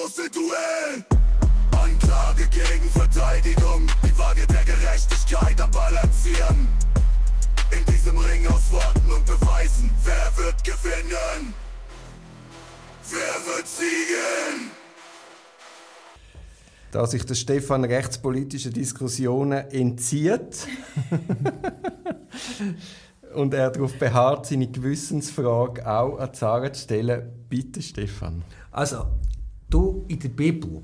große Duell. Anklage gegen Verteidigung, die Waage der Gerechtigkeit am Balancieren. In diesem Ring aus Worten und Beweisen, wer wird gewinnen? Wer wird siegen? Da sich der Stefan rechtspolitischen Diskussionen entzieht und er darauf beharrt, seine Gewissensfrage auch an Sarah zu stellen, bitte Stefan. Also, in der Bibel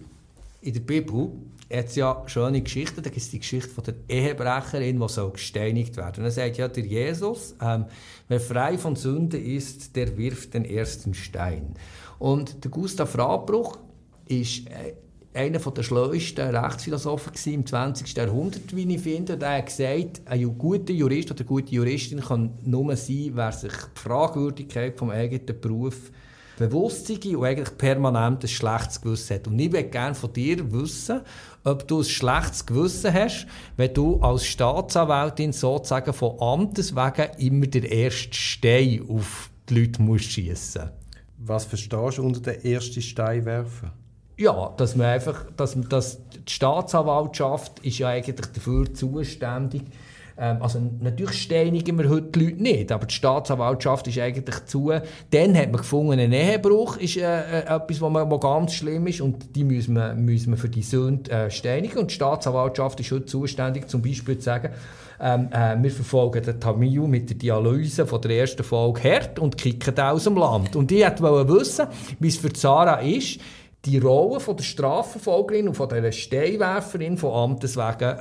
hat es ja schöne Geschichten. Da gibt es die Geschichte von der Ehebrecherin, die gesteinigt werden soll. Dann sagt ja der Jesus, wer frei von Sünde ist, der wirft den ersten Stein. Und der Gustav Radbruch ist einer der schleuesten Rechtsphilosophen im 20. Jahrhundert, wie ich finde. Der hat gesagt, ein guter Jurist oder eine gute Juristin kann nur sein, wer sich die Fragwürdigkeit des eigenen Berufs bewusst ist und eigentlich permanent ein schlechtes Gewissen hat. Und ich möchte gerne von dir wissen, ob du ein schlechtes Gewissen hast, wenn du als Staatsanwältin sozusagen von Amtes wegen immer den ersten Stein auf die Leute schiessen musst. Was verstehst du unter den ersten Stein werfen? Ja, dass die Staatsanwaltschaft ist ja eigentlich dafür zuständig. Also natürlich steinigen wir heute die Leute nicht, aber die Staatsanwaltschaft ist eigentlich zu. Dann hat man gefunden, ein Ehebruch ist etwas, was ganz schlimm ist und die müssen wir für die Sünde steinigen. Und die Staatsanwaltschaft ist heute zuständig, zum Beispiel zu sagen, wir verfolgen den Tamil mit der Dialyse von der ersten Folge hart und kicken den aus dem Land. Und ich wollte wissen, wie es für Sarah ist, die Rolle von der Strafverfolgerin und von der Steinwerferin von Amtes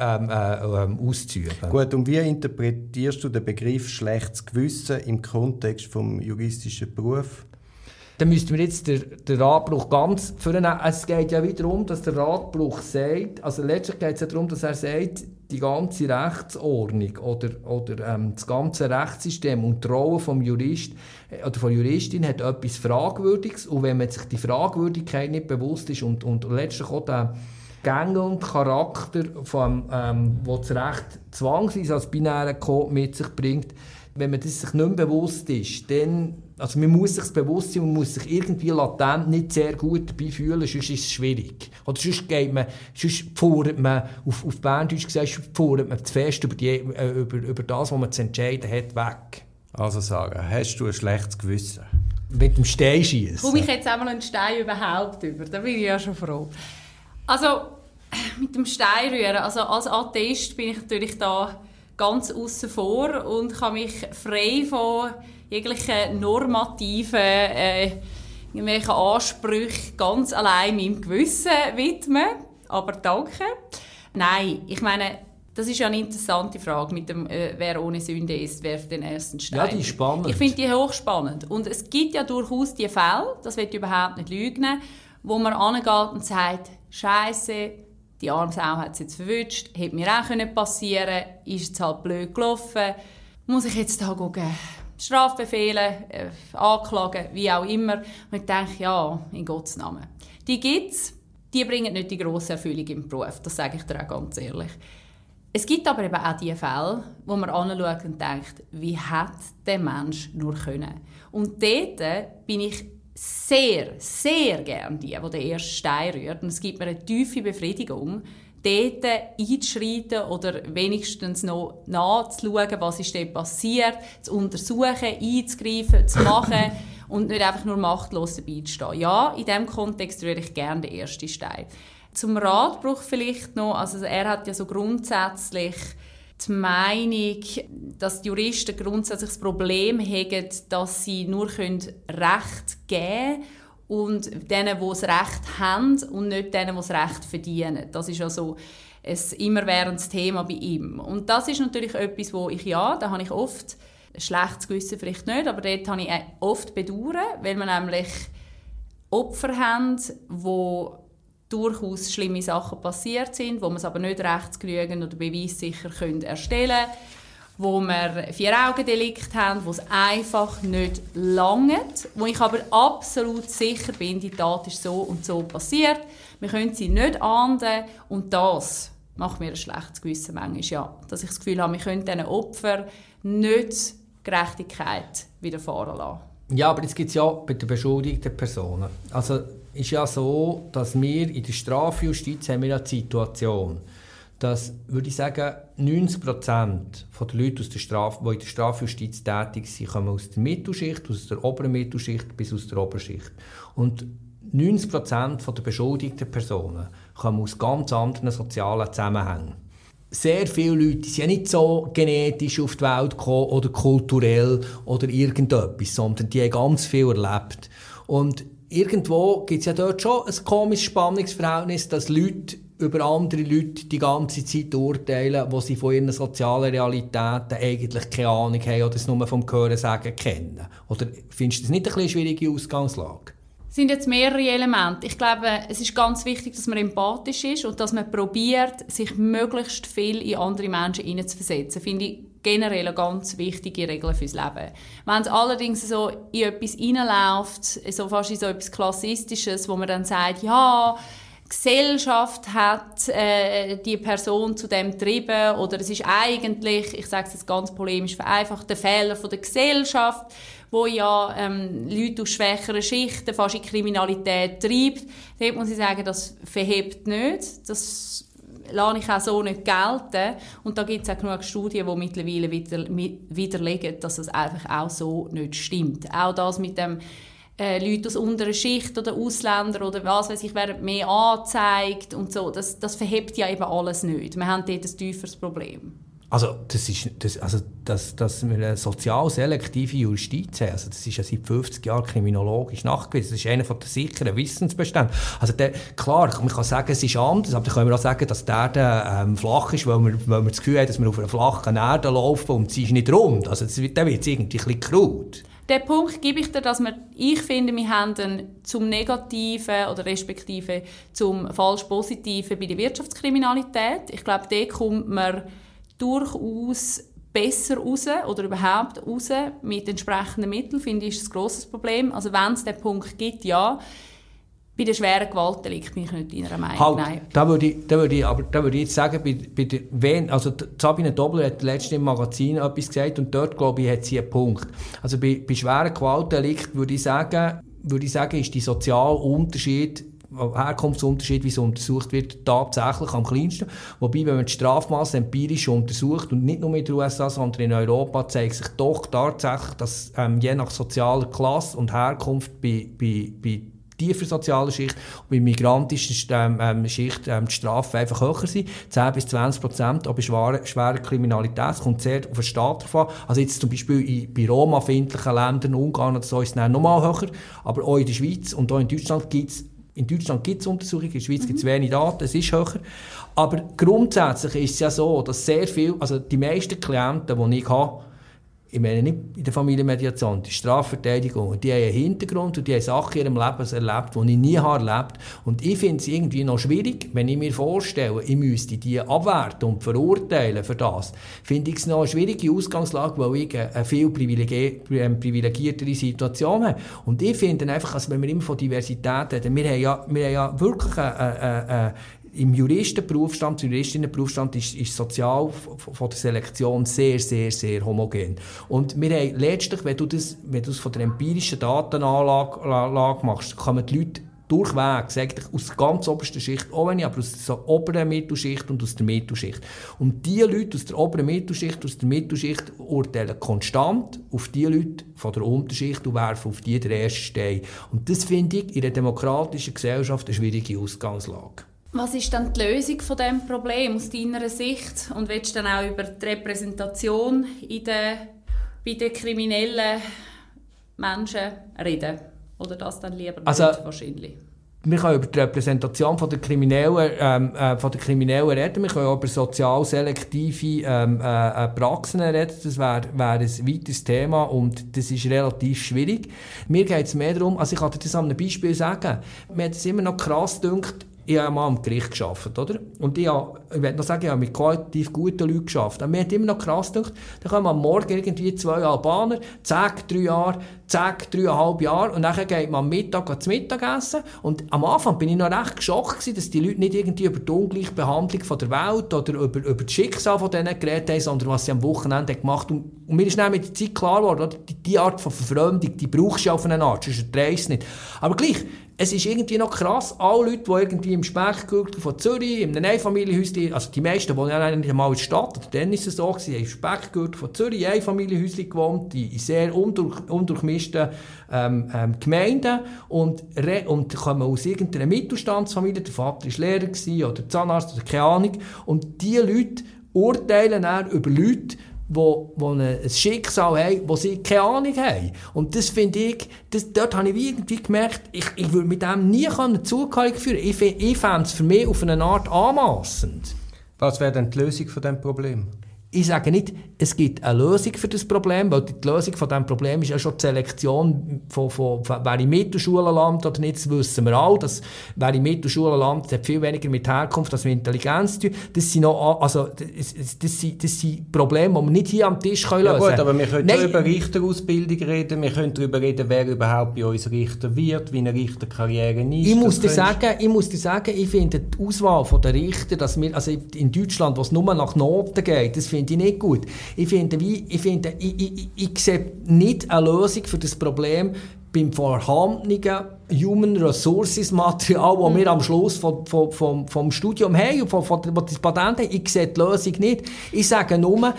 wegen auszuüben. Gut, und wie interpretierst du den Begriff schlechtes Gewissen im Kontext des juristischen Berufs? Dann müssten wir jetzt den Radbruch ganz vornehmen. Es geht ja wieder darum, dass der Radbruch sagt, also letztlich geht es ja darum, dass er sagt, die ganze Rechtsordnung oder das ganze Rechtssystem und die Rolle vom Jurist oder von Juristin hat etwas Fragwürdiges. Und wenn man sich die Fragwürdigkeit nicht bewusst ist und letztlich auch der Gänge und Charakter, wo das Recht zwangsweise als binären Code mit sich bringt, wenn man das sich nicht mehr bewusst ist, dann, also man muss sich bewusst sein, man muss sich irgendwie latent nicht sehr gut dabei fühlen, sonst ist es schwierig. Oder sonst fuhrt man, auf Berndeutsch gesagt, fuhrt man zu fest über das, was man zu entscheiden hat, weg. Also sagen, hast du ein schlechtes Gewissen? Mit dem Stein schiessen. Komme ich jetzt einmal einen Stein überhaupt über? Da bin ich ja schon froh. Also, mit dem Stein rühren, also als Atheist bin ich natürlich da ganz aussen vor und kann mich frei von jeglichen normativen irgendwelchen Ansprüchen ganz allein meinem Gewissen widmen. Aber danke. Nein, ich meine, das ist ja eine interessante Frage mit dem «Wer ohne Sünde ist, werft den ersten Stein». Ja, die ist spannend. Ich finde die hochspannend. Und es gibt ja durchaus die Fälle, das will ich überhaupt nicht lügen, wo man angeht und sagt, «Scheisse, die arme Sau hat es jetzt verwünscht, hätte mir auch passieren können, ist jetzt halt blöd gelaufen, muss ich jetzt da Strafbefehle, anklagen, wie auch immer». Und ich denke, ja, in Gottes Namen. Die gibt es, die bringen nicht die grosse Erfüllung im Beruf, das sage ich dir auch ganz ehrlich. Es gibt aber eben auch die Fälle, wo man anschaut und denkt, wie hat der Mensch nur können. Und dort bin ich sehr, sehr gerne die den ersten Stein rührt. Und es gibt mir eine tiefe Befriedigung, dort einzuschreiten oder wenigstens noch nachzuschauen, was ist dort passiert, zu untersuchen, einzugreifen, zu machen und nicht einfach nur machtlos dabei zu stehen. Ja, in diesem Kontext rühre ich gerne den ersten Stein. Zum Radbruch vielleicht noch, also er hat ja so grundsätzlich die Meinung, dass die Juristen grundsätzlich das Problem haben, dass sie nur Recht geben können und denen, die das Recht haben und nicht denen, die das Recht verdienen. Das ist ja so ein immerwährendes Thema bei ihm. Und das ist natürlich etwas, wo da habe ich oft ein schlechtes Gewissen, vielleicht nicht, aber dort habe ich oft bedauern, weil wir nämlich Opfer haben, die durchaus schlimme Sachen passiert sind, wo man es aber nicht rechtsgenügend oder beweissicher erstellen können, wo wir 4-Augen-Delikt haben, wo es einfach nicht langt, wo ich aber absolut sicher bin, die Tat ist so und so passiert, wir können sie nicht ahnden und das macht mir ein schlechtes Gewissen manchmal, ja, dass ich das Gefühl habe, wir können diesen Opfern nicht Gerechtigkeit widerfahren lassen. Ja, aber jetzt gibt es ja bei den beschuldigten Personen. Also ist ja so, dass wir in der Strafjustiz haben wir ja die Situation, dass, würde ich sagen, 90% der Leute, die in der Strafjustiz tätig sind, kommen aus der Mittelschicht, aus der oberen Mittelschicht bis aus der Oberschicht. Und 90% der beschuldigten Personen kommen aus ganz anderen sozialen Zusammenhängen. Sehr viele Leute sind ja nicht so genetisch auf die Welt gekommen oder kulturell oder irgendetwas, sondern die haben ganz viel erlebt. Und irgendwo gibt es ja dort schon ein komisches Spannungsverhältnis, dass Leute über andere Leute die ganze Zeit urteilen, wo sie von ihren sozialen Realitäten eigentlich keine Ahnung haben oder es nur vom Hörensagen kennen. Oder findest du das nicht eine schwierige Ausgangslage? Es sind jetzt mehrere Elemente. Ich glaube, es ist ganz wichtig, dass man empathisch ist und dass man probiert, sich möglichst viel in andere Menschen hineinzuversetzen. Finde ich generell eine ganz wichtige Regel fürs Leben. Wenn es allerdings so in etwas hineinläuft, so fast in so etwas Klassistisches, wo man dann sagt, ja, Gesellschaft hat die Person zu dem getrieben oder es ist eigentlich, ich sage es jetzt ganz polemisch vereinfacht, der Fehler von der Gesellschaft, wo ja Leute aus schwächeren Schichten fast in Kriminalität treibt. Dort muss ich sagen, das verhebt nicht. Das lasse ich auch so nicht gelten. Und da gibt es auch genug Studien, die mittlerweile widerlegen, dass das einfach auch so nicht stimmt. Auch das mit dem Leute aus unterer Schicht oder Ausländer oder was weiß ich, werden mehr angezeigt und so. Das verhebt ja eben alles nicht. Wir haben dort ein tieferes Problem. Also, dass wir eine sozial selektive Justiz haben, also das ist ja seit 50 Jahren kriminologisch nachgewiesen. Das ist einer der sicheren Wissensbestände. Also klar, man kann sagen, es ist anders, aber dann können wir auch sagen, dass die Erde flach ist, weil wir das Gefühl haben, dass wir auf einer flachen Erde laufen und sie ist nicht rund. Also dann wird es irgendwie ein bisschen krud. Den Punkt gebe ich dir, dass ich finde, wir haben zum Negativen oder respektive zum falsch Positiven bei der Wirtschaftskriminalität. Ich glaube, da kommt man durchaus besser raus oder überhaupt raus mit entsprechenden Mitteln, finde ich, ist ein grosses Problem. Also wenn es den Punkt gibt, ja. Bei den schweren Gewaltdelikten bin ich nicht deiner Meinung. Nein. Da würde ich jetzt sagen, also Sabine Dobler hat letztens im Magazin etwas gesagt und dort, glaube ich, hat sie einen Punkt. Also bei schweren Gewaltdelikten würde ich sagen, ist der soziale Unterschied, Herkunftsunterschied, wie es untersucht wird, tatsächlich am kleinsten. Wobei, wenn man die Strafmasse empirisch untersucht, und nicht nur in den USA, sondern in Europa, zeigt sich doch tatsächlich, dass je nach sozialer Klasse und Herkunft bei tiefer sozialer Schicht und bei migrantischen Schicht die Strafen einfach höher sind. 10-20%, aber bei schwerer Kriminalität. Es kommt sehr auf den Staat drauf an. Also jetzt zum Beispiel bei Roma-findlichen Ländern, Ungarn oder so, ist es noch mal höher. Aber auch in der Schweiz und auch in Deutschland gibt es Untersuchungen, in der Schweiz gibt es wenig Daten, es ist höher. Aber grundsätzlich ist es ja so, dass sehr viel, also die meisten Klienten, die ich habe, ich meine nicht in der Familienmediation, die Strafverteidigung, die haben einen Hintergrund und die haben Sachen in ihrem Leben erlebt, die ich nie erlebt habe. Und ich finde es irgendwie noch schwierig, wenn ich mir vorstelle, ich müsste die abwerten und verurteilen für das, finde ich es noch eine schwierige Ausgangslage, weil ich eine viel privilegiertere Situation habe. Und ich finde einfach, also wenn wir immer von Diversität reden, wir haben ja wirklich im Juristenberufsstand, im Juristinnenberufsstand ist sozial von der Selektion sehr, sehr, sehr homogen. Und wir haben letztlich, wenn du das von der empirischen Datenanlage machst, kommen die Leute durchwegs, eigentlich aus der ganz obersten Schicht, auch wenn ich aber aus der oberen Mittelschicht und aus der Mittelschicht. Und die Leute aus der oberen Mittelschicht, aus der Mittelschicht urteilen konstant auf die Leute von der Unterschicht und werfen auf die den ersten Stein. Und das finde ich in einer demokratischen Gesellschaft eine schwierige Ausgangslage. Was ist dann die Lösung von diesem Problem aus deiner Sicht? Und willst du dann auch über die Repräsentation bei den kriminellen Menschen reden? Oder das dann lieber nicht wahrscheinlich? Wir können über die Repräsentation von der Kriminellen reden. Wir können auch über sozial selektive Praxen reden. Das wäre ein weiteres Thema und das ist relativ schwierig. Mir geht es mehr darum, also ich kann dir das an einem Beispiel sagen, mir hat es immer noch krass gedacht, ich habe mal am Gericht gearbeitet, oder? Und ich will noch sagen, ich habe mit qualitativ guten Leuten gearbeitet. Und mir hat immer noch krass gedacht, da kommen am Morgen irgendwie 2 Albaner, zack, 3 Jahre, zack, 3,5 Jahre, und dann geht man am Mittag zum Mittagessen. Und am Anfang bin ich noch recht geschockt gewesen, dass die Leute nicht irgendwie über die Ungleichbehandlung von der Welt oder über das Schicksal von denen geredet haben, sondern was sie am Wochenende gemacht haben. Und mir ist dann mit der Zeit klar geworden, die Art von Verfremdung, die brauchst du auf eine Art, sonst erträgst du es nicht. Aber gleich, es ist irgendwie noch krass, alle Leute, die irgendwie im Speckgürtel von Zürich, in einem Einfamilienhäuschen, also die meisten wohnen ja nicht einmal in der Stadt, oder dann ist es so, sie haben im Speckgürtel von Zürich in Einfamilienhäuschen gewohnt, in sehr undurchmischten Gemeinden und kommen aus irgendeiner Mittelstandsfamilie, der Vater war Lehrer oder Zahnarzt oder keine Ahnung, und diese Leute urteilen dann über Leute, die ein Schicksal haben, wo sie keine Ahnung haben. Und das finde ich, dort habe ich irgendwie gemerkt, ich würde mit dem nie eine Zukunft führen. Ich fände es für mich auf eine Art anmassend. Was wäre denn die Lösung von diesem Problem? Ich sage nicht, es gibt eine Lösung für das Problem, weil die Lösung von diesem Problem ist ja schon die Selektion von wer in Mittelschulen landet oder nicht, das wissen wir alle. Wer in Mittelschulen landet, hat viel weniger mit Herkunft als mit Intelligenz zu tun. Das sind Probleme, die wir nicht hier am Tisch lösen können. Ja gut, aber wir können über Richterausbildung reden, wir können darüber reden, wer überhaupt bei uns Richter wird, wie eine Richterkarriere ist. Ich muss dir sagen, ich finde die Auswahl der Richter, dass wir, also in Deutschland, wo es nur nach Noten geht, das finde ich nicht gut. Ich sehe nicht eine Lösung für das Problem beim vorhandenen Human Resources Material, das wir am Schluss vom Studium haben, von das Patent haben. Ich sehe die Lösung nicht. Ich sage nur,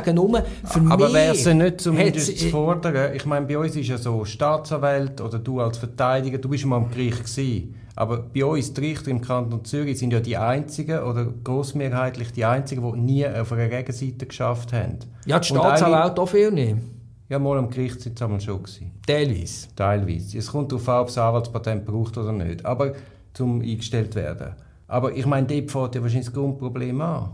für mich... Aber wäre es nicht zumindest zu fordern? Ich meine, bei uns ist ja so, Staatsanwalt oder du als Verteidiger, du bist schon mal am Gericht gewesen. Aber bei uns, die Richter im Kanton Zürich, sind ja die einzigen, oder grossmehrheitlich die einzigen, die nie auf einer Gegenseite geschafft haben. Ja, die Staatsanwälte auch viel nicht. Ja, mal am Gericht sind sie schon gewesen. Teilweise. Es kommt darauf an, ob das Anwaltspatent braucht oder nicht. Aber zum eingestellt werden. Aber ich meine, dort fängt ja wahrscheinlich das Grundproblem an.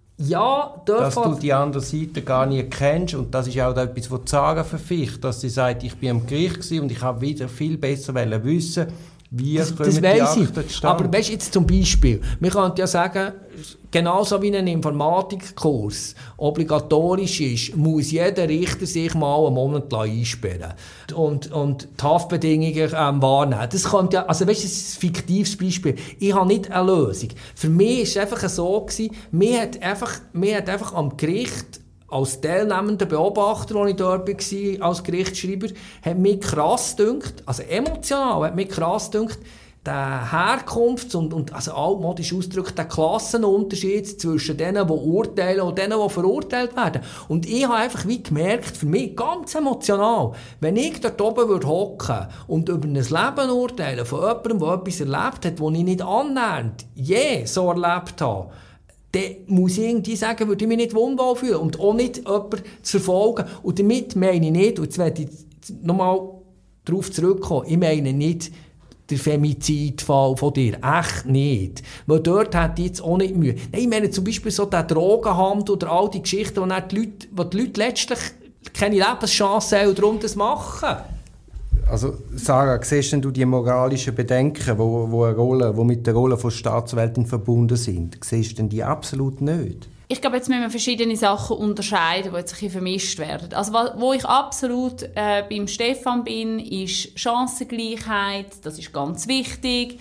Ja, dass du die andere Seite gar nicht kennst. Und das ist auch etwas, was Sarah verficht, dass sie sagt, ich bin am Gericht gewesen und ich habe wieder viel besser wissen, wie kommen die Akten zustande. Aber weißt du, jetzt zum Beispiel, wir könnten ja sagen, genauso wie ein Informatikkurs obligatorisch ist, muss jeder Richter sich mal einen Monat einsperren und die Haftbedingungen wahrnehmen. Das könnte ja, also weißt du, das ist ein fiktives Beispiel. Ich habe nicht eine Lösung. Für mich war es einfach so gewesen, mir hat einfach am Gericht als teilnehmender Beobachter, als ich dort war, als Gerichtsschreiber, hat mich krass gedünkt, also emotional hat mich krass gedünkt, der Herkunfts- und also altmodisch ausgedrückt, der Klassenunterschied zwischen denen, die urteilen und denen, die verurteilt werden. Und ich habe einfach wie gemerkt, für mich ganz emotional, wenn ich dort oben hocken und über ein Leben urteilen von jemandem, der etwas erlebt hat, das ich nicht annähernd so erlebt habe, dann muss ich irgendwie sagen, würde ich mich nicht wohlwohl fühlen und auch nicht jemanden zu verfolgen. Und damit meine ich nicht, und jetzt werde ich nochmal darauf zurückkommen, ich meine nicht der Femizidfall von dir, echt nicht. Weil dort hat ich jetzt auch nicht Mühe. Nein, ich meine zum Beispiel so den Drogenhandel oder all die Geschichten, wo die Leute letztlich keine Lebenschance haben und darum das machen. Also Sarah, siehst du die moralischen Bedenken, die mit der Rolle von Staatsanwältin verbunden sind? Siehst du die absolut nicht? Ich glaube, jetzt müssen wir verschiedene Sachen unterscheiden, die jetzt ein bisschen vermischt werden. Also wo ich absolut beim Stefan bin, ist Chancengleichheit. Das ist ganz wichtig.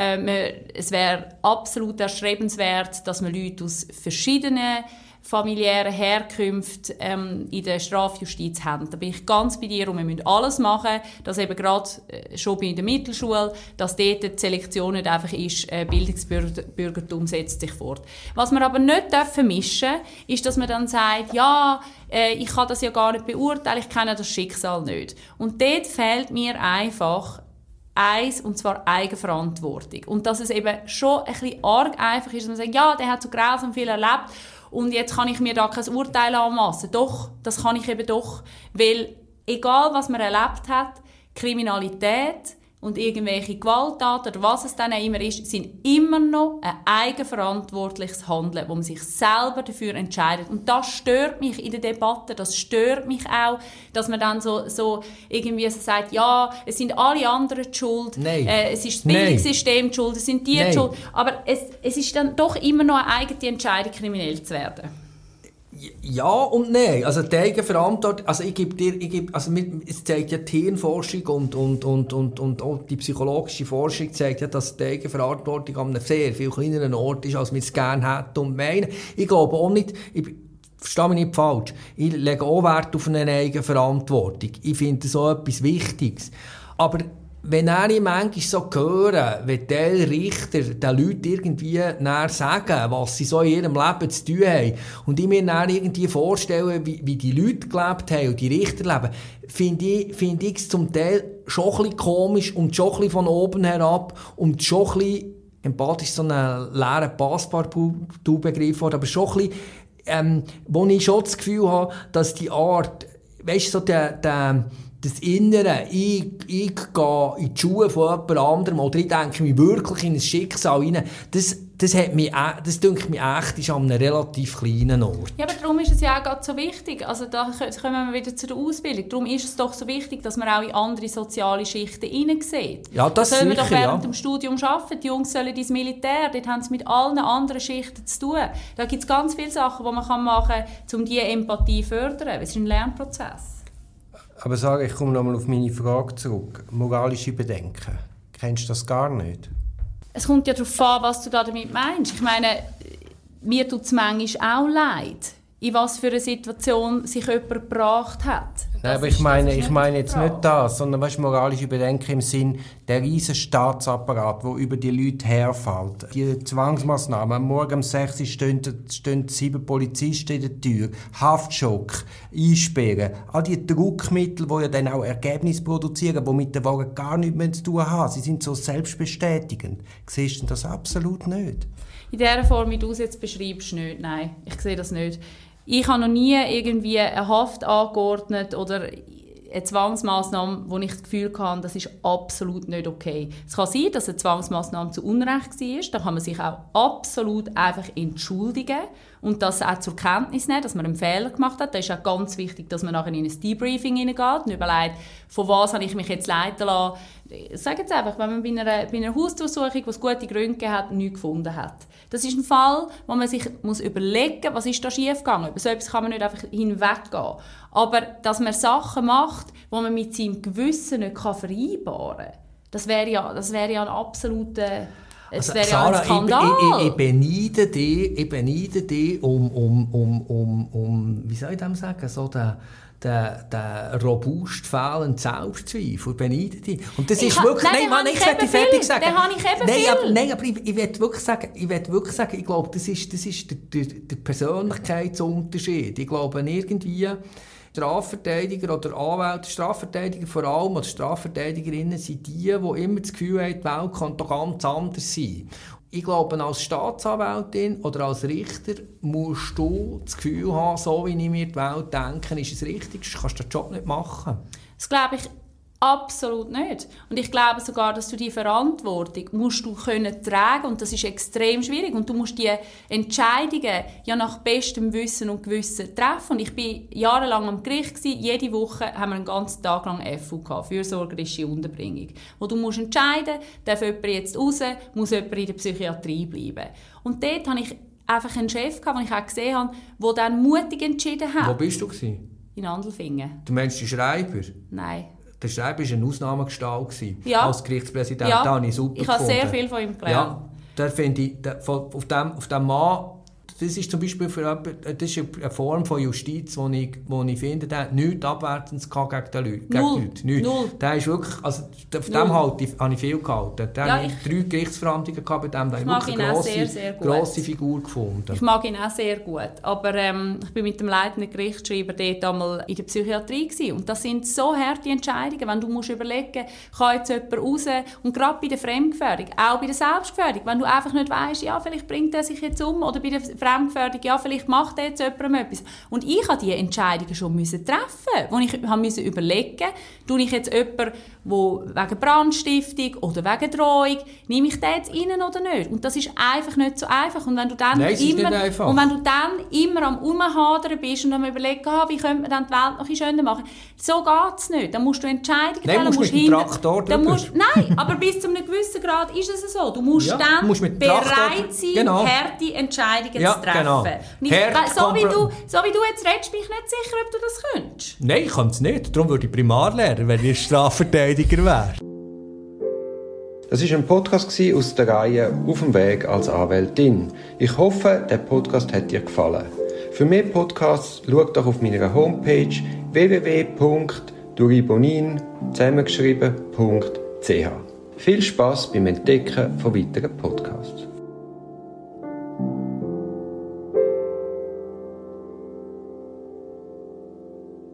Es wäre absolut erstrebenswert, dass man Leute aus verschiedenen familiären Herkünften in der Strafjustiz haben. Da bin ich ganz bei dir und wir müssen alles machen, dass eben gerade schon bei der Mittelschule, dass dort die Selektion nicht einfach ist, Bildungsbürgertum setzt sich fort. Was wir aber nicht vermischen dürfen, ist, dass man dann sagt, ja, ich kann das ja gar nicht beurteilen, ich kenne das Schicksal nicht. Und dort fehlt mir einfach eins, und zwar Eigenverantwortung. Und dass es eben schon ein bisschen arg einfach ist, dass man sagt, ja, der hat so grausam viel erlebt, und jetzt kann ich mir da kein Urteil anmassen. Doch, das kann ich eben doch. Weil, egal was man erlebt hat, Kriminalität und irgendwelche Gewalttaten oder was es dann immer ist, sind immer noch ein eigenverantwortliches Handeln, wo man sich selber dafür entscheidet. Und das stört mich in der Debatte, das stört mich auch, dass man dann so irgendwie so sagt, ja, es sind alle anderen die schuld, es ist das Bildungssystem die schuld, es sind die schuld. Aber es ist dann doch immer noch eine eigene Entscheidung, kriminell zu werden. Ja und nein. Also die Eigenverantwortung, also es zeigt ja die Hirnforschung und auch die psychologische Forschung zeigt ja, dass die Eigenverantwortung an einem sehr viel kleineren Ort ist, als wir es gerne hätten und meinen. Ich glaube auch nicht, verstehe mich nicht falsch, ich lege auch Wert auf eine Eigenverantwortung. Ich finde so etwas Wichtiges. Aber wenn ich manchmal so höre, wenn die Richter den Leuten irgendwie sagen, was sie so in ihrem Leben zu tun haben, und ich mir dann irgendwie vorstelle, wie die Leute gelebt haben und die Richter leben, finde ich es zum Teil schon ein bisschen komisch und schon ein bisschen von oben herab und schon ein bisschen, empathisch so einen leeren Passepartout-Begriff, aber schon ein bisschen, wo ich schon das Gefühl habe, dass die Art, weißt du, so das Innere, ich gehe in die Schuhe von jemand anderem oder ich denke mich wirklich in ein Schicksal rein, das dünkt mich echt, ist an einem relativ kleinen Ort. Ja, aber darum ist es ja auch gerade so wichtig, also da kommen wir wieder zu der Ausbildung, darum ist es doch so wichtig, dass man auch in andere soziale Schichten hineinsieht. Ja, das sollen wir sicher, doch während dem Studium arbeiten, die Jungs sollen ins Militär, dort haben sie mit allen anderen Schichten zu tun. Da gibt es ganz viele Sachen, die man machen kann, um diese Empathie zu fördern. Es ist ein Lernprozess. Aber sage, ich komme nochmal auf meine Frage zurück. Moralische Bedenken. Kennst du das gar nicht? Es kommt ja darauf an, was du damit meinst. Ich meine, mir tut es manchmal auch leid, in was für eine Situation sich jemand gebracht hat. Nein, aber ich meine jetzt nicht das, sondern weißt, moralische Bedenken im Sinn, der riesen Staatsapparat, der über die Leute herfällt. Die Zwangsmaßnahmen, am Morgen um 6 Uhr stehen 7 Polizisten in der Tür, Haftschock, Einsperren, all die Druckmittel, die ja dann auch Ergebnisse produzieren, die mit der Wahrheit gar nichts mehr zu tun haben. Sie sind so selbstbestätigend. Siehst du das absolut nicht? In der Form, wie du es jetzt beschreibst, nicht. Nein, ich sehe das nicht. Ich habe noch nie irgendwie eine Haft angeordnet oder eine Zwangsmaßnahme, wo ich das Gefühl hatte, das ist absolut nicht okay. Es kann sein, dass eine Zwangsmaßnahme zu Unrecht war. Da kann man sich auch absolut einfach entschuldigen und das auch zur Kenntnis nehmen, dass man einen Fehler gemacht hat. Da ist auch ganz wichtig, dass man nachher in ein Debriefing hineingeht und überlegt, von was habe ich mich jetzt leiten lassen. Ich sage jetzt einfach, wenn man bei einer Hausdurchsuchung, die es gute Gründe gegeben hat, nichts gefunden hat. Das ist ein Fall, wo man sich überlegen muss, was ist da schiefgegangen. Über so etwas kann man nicht einfach hinweggehen. Aber dass man Sachen macht, die man mit seinem Gewissen nicht vereinbaren kann, das wäre ja ein absoluter... Es wäre ja ein Skandal. Ich beneide dich um wie soll ich das sagen, so der robust fehlende Selbstzweifel. Ich beneide dich. Und das ist wirklich... Nein, ich will fertig sagen. Den habe ich eben viel. Nein, aber ich will wirklich sagen, ich glaube, das ist der Persönlichkeitsunterschied. Ich glaube, irgendwie... Strafverteidiger oder Anwälte, Strafverteidiger vor allem, oder Strafverteidigerinnen sind die immer das Gefühl haben, die Welt kann doch ganz anders sein. Ich glaube, als Staatsanwältin oder als Richter musst du das Gefühl haben, so wie ich mir die Welt denke, ist es richtig, sonst kannst du den Job nicht machen. Das glaube ich absolut nicht. Und ich glaube sogar, dass du die Verantwortung musst du können tragen und das ist extrem schwierig. Und du musst die Entscheidungen ja nach bestem Wissen und Gewissen treffen. Und ich war jahrelang am Gericht gewesen. Jede Woche haben wir einen ganzen Tag lang FU gehabt, fürsorgerische Unterbringung. Wo du musst entscheiden, darf jemand jetzt raus, muss jemand in der Psychiatrie bleiben. Und dort hatte ich einfach einen Chef, den ich auch gesehen habe, der dann mutig entschieden hat. Wo bist du? In Andelfingen. Du meinst die Schreiber? Nein. Der Schreiber war eine Ausnahmegestalt als Gerichtspräsident. Ja. Da habe ich super ich habe sehr viel von ihm gelernt. Ja, da finde ich, auf dem Mann, das ist zum Beispiel das ist eine Form von Justiz, wo ich finde, der hat nichts Abwertendes gegen die Leute. Null. Der ist wirklich, also auf dem habe ich viel gehalten. Da habe ich 3 Gerichtsverhandlungen gehabt, bei dem habe ich wirklich eine grosse Figur gefunden. Ich mag ihn auch sehr gut. Aber ich war mit dem leitenden Gerichtsschreiber dort einmal in der Psychiatrie gewesen. Und das sind so harte Entscheidungen, wenn du musst überlegen, kann jetzt jemand raus, und gerade bei der Fremdgefährdung, auch bei der Selbstgefährdung, wenn du einfach nicht weisst, ja, vielleicht bringt er sich jetzt um, oder bei der Fremdgefährdung, ja, vielleicht macht jetzt jemandem etwas. Und ich musste diese Entscheidungen schon treffen, wo ich musste überlegen, tue ich jetzt jemanden, der wegen Brandstiftung oder wegen Drohung, nehme ich den jetzt rein oder nicht? Und das ist einfach nicht so einfach. Und wenn du dann, immer am Umhadern bist und am überlegen, wie könnte man dann die Welt noch schöner machen, so geht es nicht. Dann musst du Entscheidungen treffen. Nein, aber bis zu einem gewissen Grad ist es so. Du musst bereit sein, harte Entscheidungen zu treffen. Genau. So wie du jetzt redest, bin ich nicht sicher, ob du das könntest. Nein, ich kann es nicht. Darum würde ich Primarlehrer, wenn ich Strafverteidiger wäre. Das war ein Podcast aus der Reihe «Auf dem Weg als Anwältin». Ich hoffe, der Podcast hat dir gefallen. Für mehr Podcasts schau doch auf meiner Homepage www.duribonin zusammengeschrieben.ch. Viel Spass beim Entdecken von weiteren Podcasts.